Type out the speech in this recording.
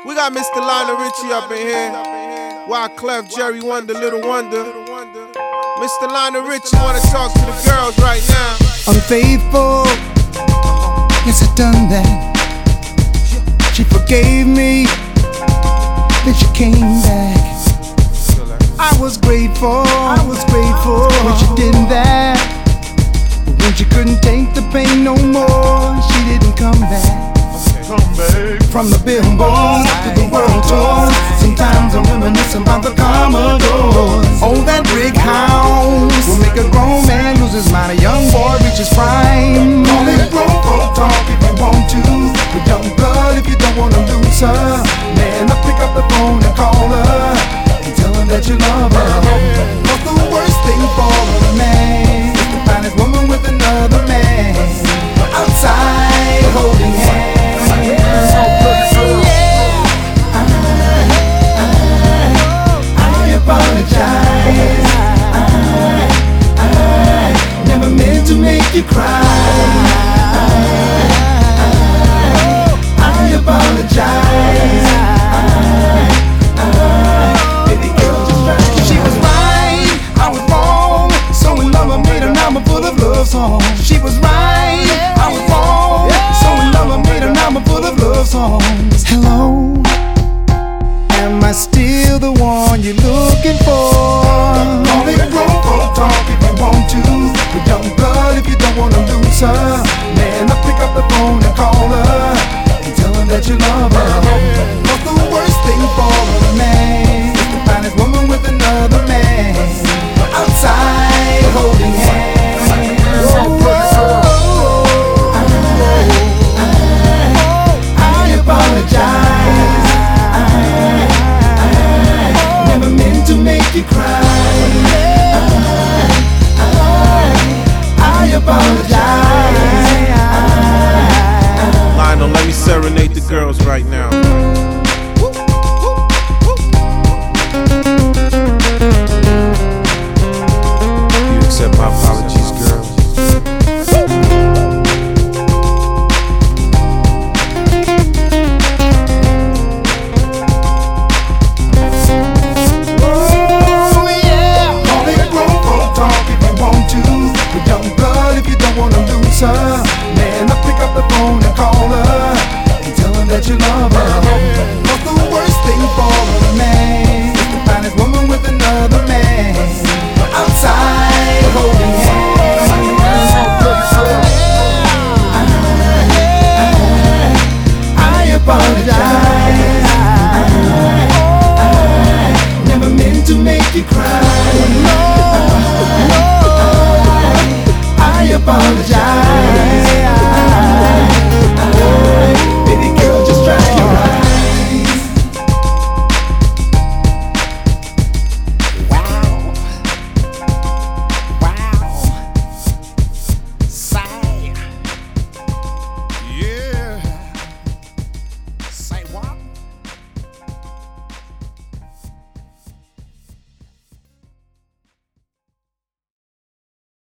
We got Mr. Lionel Richie up in here. Wyclef, Jerry Wonder, Little Wonder. Mr. Lionel Richie wanna talk to the girls right now. Unfaithful, yes I done that. She forgave me, then she came back. I was grateful when she did that. But when she couldn't take the pain no more, she didn't come back. From the billboards to the world tours, sometimes I reminisce about the Commodores. Oh, that brick house will make a grown man lose his mind. A young boy reaches prime. Call it grown folk talk if you want to, but young blood if you don't wanna lose her. Man, up, pick up the phone and call her and tell her that you love her. What's the worst thing for a man? Is to find his woman with another man outside holding hands. I apologize. I never meant to make you cry. I apologize. Baby girl, just right. She was right, I was wrong. So in love I made an album full of love songs. She was right, I was wrong. So in love I made an album full of love songs. Hello, am I still the one you're looking for? Call it grown folk talk if you want to, but young blood if you don't wanna lose her. Man, up, pick up the phone and call her and tell her that you love her. What's the worst thing for a man? Is to find his woman with another man outside holding hands. I apologize. I never meant to make you cry. I apologize. Lionel, let me serenade the girls right now. You accept my apologies, girls? Man, I'll pick up the phone and call her and tell her that you love her. What's the worst thing for a man? Is to find his woman with another man outside holding hands. I apologize. I never meant to make you cry. I apologize.